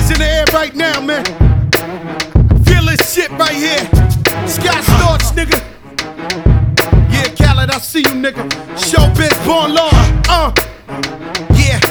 in the air right now, man. Feel this shit right here. Scott Storch, nigga. Yeah, Khaled, I see you, nigga. Showbiz, born law. Yeah.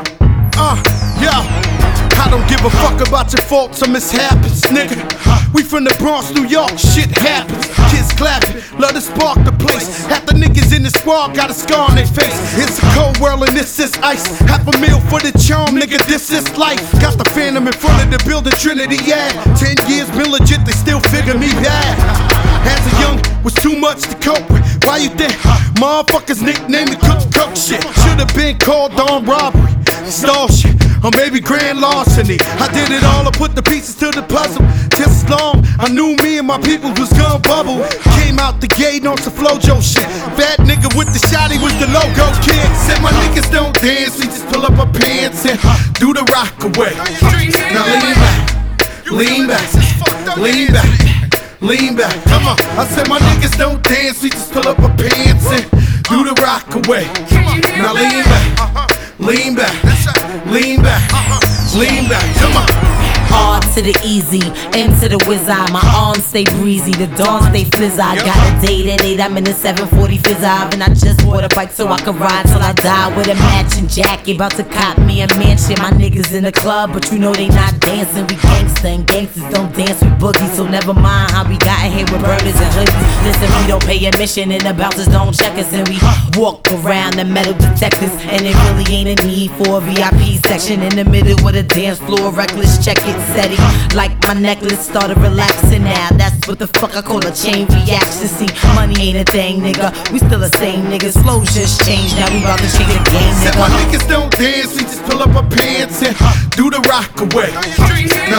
Yo. I don't give a fuck about your faults or mishaps, nigga. We from the Bronx, New York, shit happens. Kids clapping, love to spark the place. Half the niggas in the squad got a scar on their face. It's a cold world and this is ice. Half a meal for the charm, nigga, this is life. Got the Phantom in front of the building, Trinity, yeah. 10 years been legit, they still figure me bad. As a young, was too much to cope with. Why you think motherfuckers nicknamed me cook shit? Should've been called on robbery, stall shit, or maybe grand larceny. I did it all, I put the pieces to the puzzle. Just as long I knew me and my people was gonna bubble. Came out the gate on some Flojo shit. Fat nigga with the shotty was the logo kid. Said my niggas don't dance, we just pull up our pants and do the rock away. Now lean back, lean back, lean back. Come on, I said my niggas don't dance, we just pull up our pants and do the rock away. Now lean back, lean back, lean back, lean back. Come on. R to the easy, M to the wizard. My arms stay breezy, the dawn stay flizz. I got a date at 8, I'm in the 740 fizz. And I just bought a bike so I can ride till I die with a matching jacket. About to cop me a mansion. My niggas in the club, but you know they not dancing. We gangsta and gangsters don't dance with boogies. So never mind how we got here with burners and hoodies. Listen, we don't pay admission and the bouncers don't check us. And we walk around the metal detectors. And it really ain't a need for a VIP section in the middle of the dance floor. Reckless, check it. Steady, like my necklace started relaxing now. That's what the fuck I call a chain reaction. See, money ain't a thing, nigga. We still the same niggas. Flows just changed, now we about to change the game, nigga. Said my niggas don't dance, we just pull up our pants and do the rock away. Now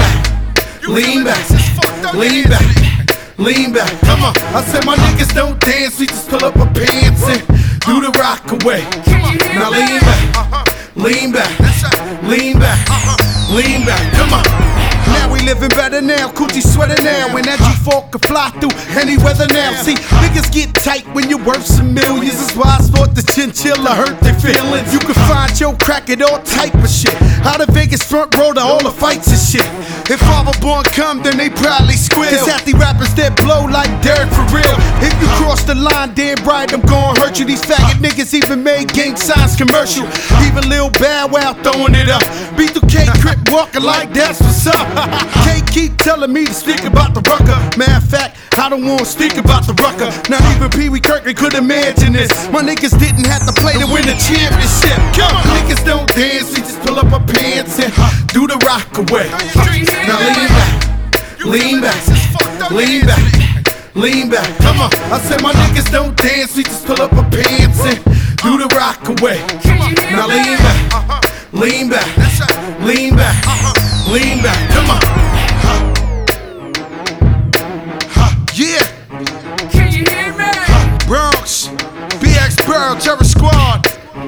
lean back, lean back, lean back. Come on, I said my niggas don't dance, we just pull up our pants and do the rock away. Now lean back, lean back, lean back. Lean back, come on. Now we living better now, coochie sweater now. When that G4 can fly through any weather now. See, niggas get tight when you're worth some millions. That's why I thought the chinchilla hurt their feelings. You can find your crack at all type of shit. Out of Vegas front row to all the fights and shit. If Father Born come, then they probably squeal. Cause half the rappers that blow like dirt for real. If you cross the line, damn right, I'm gon' hurt you. These faggot niggas even made gang signs commercial. Even Lil Bow Wow throwing it up. B2K Crip walking like that's what's up. Can't keep telling me to speak about the rucker. Matter of fact, I don't wanna speak about the rucker. Not even Pee Wee Kirkland could imagine this. My niggas didn't have to play to win the championship. Come on, niggas don't dance, we just pull up our pants and do the rock away. Now lean back, lean back, lean back. Come on, I said my niggas don't dance, we just pull up our pants and do the rock away. Now lean back, lean back, lean back, lean back. Come on. Yeah. Can you hear me? Bronx, BX Burrow, Terror Squad.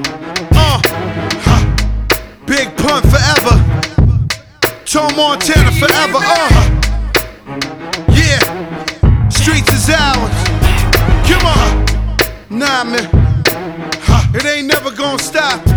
Big Pun forever. Tom Montana forever. Yeah. Streets is ours. Come on. Nah, man. It ain't never gonna stop.